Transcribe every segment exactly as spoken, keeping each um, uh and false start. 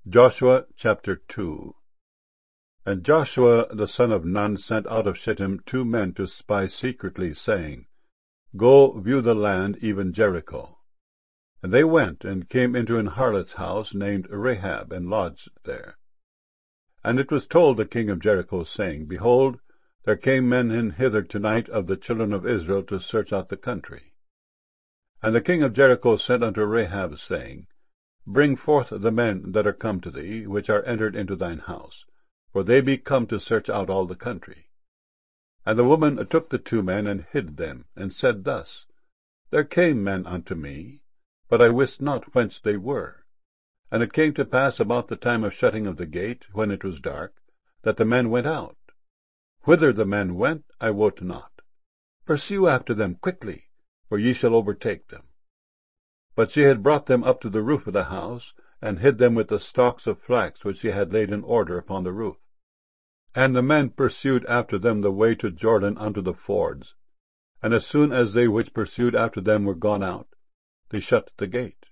Joshua chapter two. And Joshua the son of Nun sent out of Shittim two men to spy secretly, saying, Go view the land, even Jericho. And they went, and came into an harlot's house named Rahab, and lodged there. And it was told the king of Jericho, saying, Behold, there came men in hither tonight of the children of Israel to search out the country. And the king of Jericho sent unto Rahab, saying, Bring forth the men that are come to thee, which are entered into thine house, for they be come to search out all the country. And the woman took the two men, and hid them, and said thus, There came men unto me, but I wist not whence they were. And it came to pass about the time of shutting of the gate, when it was dark, that the men went out. Whither the men went, I wot not. Pursue after them quickly, for ye shall overtake them. But she had brought them up to the roof of the house, and hid them with the stalks of flax which she had laid in order upon the roof. And the men pursued after them the way to Jordan unto the fords. And as soon as they which pursued after them were gone out, they shut the gate.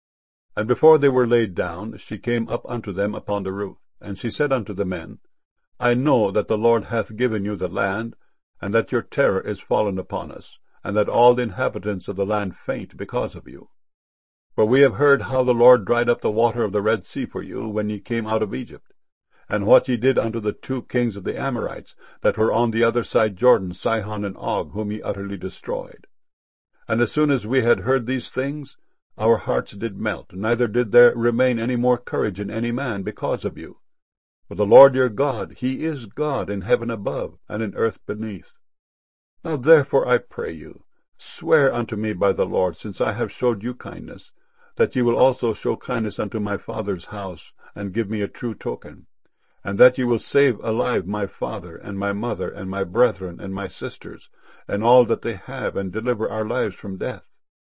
And before they were laid down, she came up unto them upon the roof. And she said unto the men, I know that the Lord hath given you the land, and that your terror is fallen upon us, and that all the inhabitants of the land faint because of you. For we have heard how the Lord dried up the water of the Red Sea for you, when ye came out of Egypt, and what ye did unto the two kings of the Amorites, that were on the other side Jordan, Sihon and Og, whom ye utterly destroyed. And as soon as we had heard these things, our hearts did melt, neither did there remain any more courage in any man because of you. For the Lord your God, he is God in heaven above, and in earth beneath. Now therefore I pray you, swear unto me by the Lord, since I have showed you kindness, that ye will also show kindness unto my father's house, and give me a true token, and that ye will save alive my father, and my mother, and my brethren, and my sisters, and all that they have, and deliver our lives from death.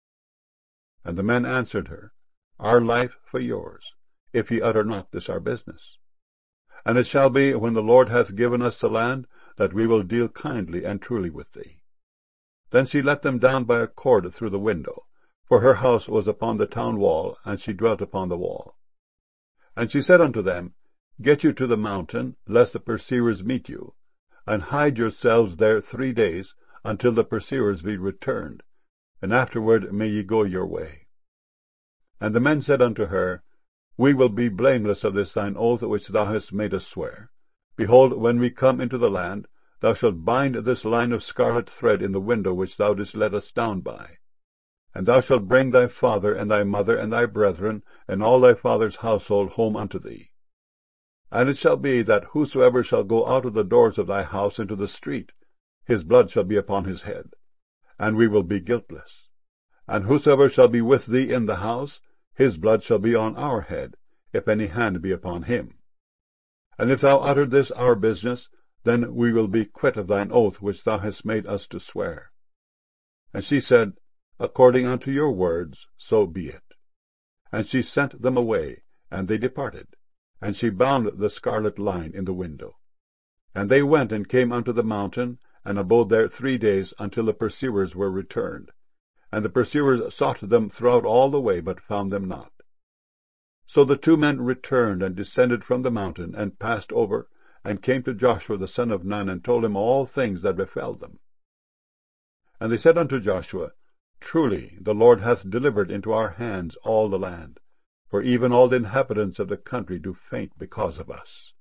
And the men answered her, Our life for yours, if ye utter not this our business. And it shall be, when the Lord hath given us the land, that we will deal kindly and truly with thee. Then she let them down by a cord through the window, for her house was upon the town wall, and she dwelt upon the wall. And she said unto them, Get you to the mountain, lest the pursuers meet you, and hide yourselves there three days, until the pursuers be returned, and afterward may ye go your way. And the men said unto her, We will be blameless of this thine oath which thou hast made us swear. Behold, when we come into the land, thou shalt bind this line of scarlet thread in the window which thou didst let us down by. And thou shalt bring thy father, and thy mother, and thy brethren, and all thy father's household home unto thee. And it shall be, that whosoever shall go out of the doors of thy house into the street, his blood shall be upon his head, and we will be guiltless. And whosoever shall be with thee in the house, his blood shall be on our head, if any hand be upon him. And if thou utter this our business, then we will be quit of thine oath which thou hast made us to swear. And she said, According unto your words, so be it. And she sent them away, and they departed, and she bound the scarlet line in the window. And they went and came unto the mountain, and abode there three days, until the pursuers were returned. And the pursuers sought them throughout all the way, but found them not. So the two men returned, and descended from the mountain, and passed over, and came to Joshua the son of Nun, and told him all things that befell them. And they said unto Joshua, Truly the Lord hath delivered into our hands all the land, for even all the inhabitants of the country do faint because of us.